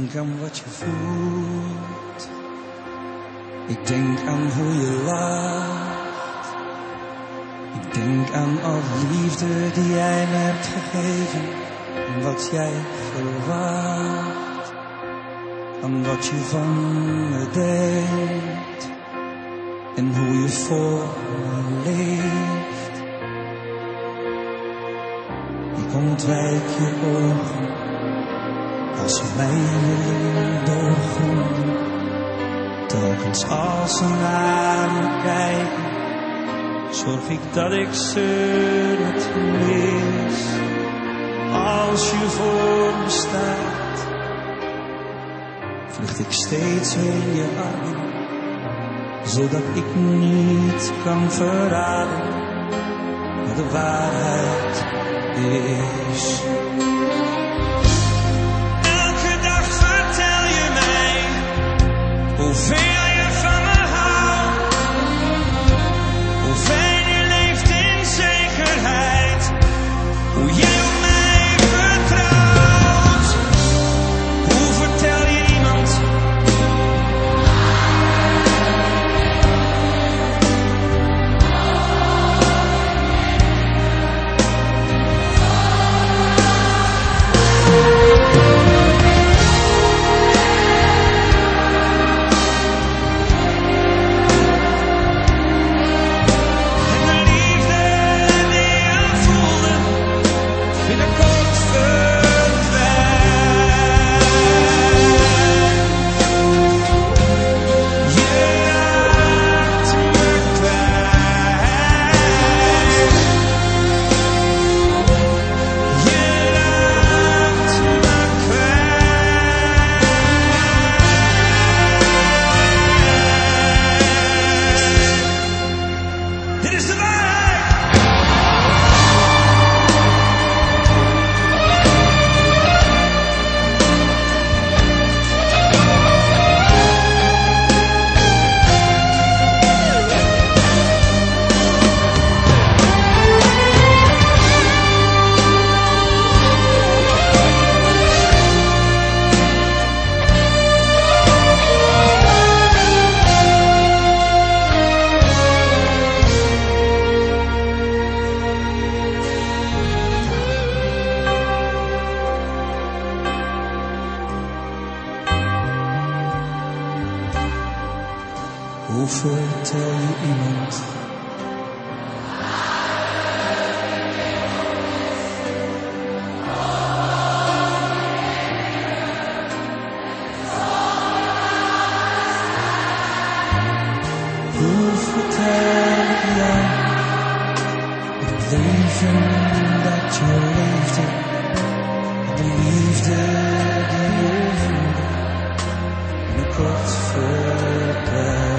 denk aan wat je voelt. Ik denk aan hoe je lacht. Ik denk aan al de liefde die jij me hebt gegeven. En wat jij verwacht. Aan wat je van me denkt. En hoe je voor me leeft. Ik ontwijk je ogen. Als ze mij doorgronden. Telkens als ze naar me kijken. Zorg ik dat ik ze niet mis. Als je voor me staat. Vlucht ik steeds in je armen. Zodat ik niet kan verraden. Wat de waarheid is. Hoeveel je van me houdt, hoeveel je leeft in zekerheid, hoe je op mij vertrouwt. Hoe vertel je iemand? Hoe vertel je iemand? Hoe vertel ik jou het leven dat je leefde, de liefde die je voelde, en ik kort verteld.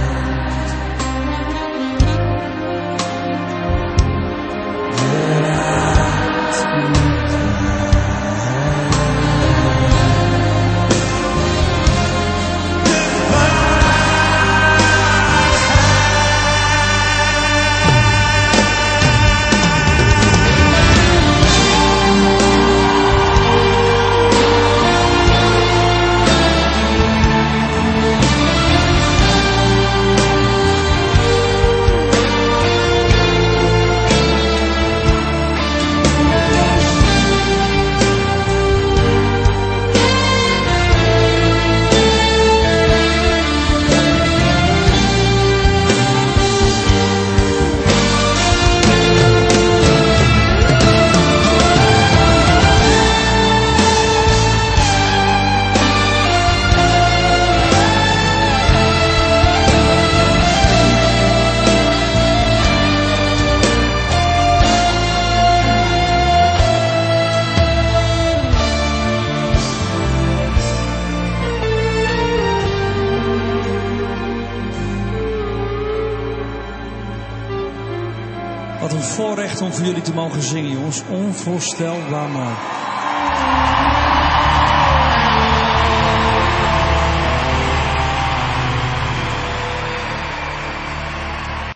Wat een voorrecht om voor jullie te mogen zingen, jongens. Onvoorstelbaar mooi.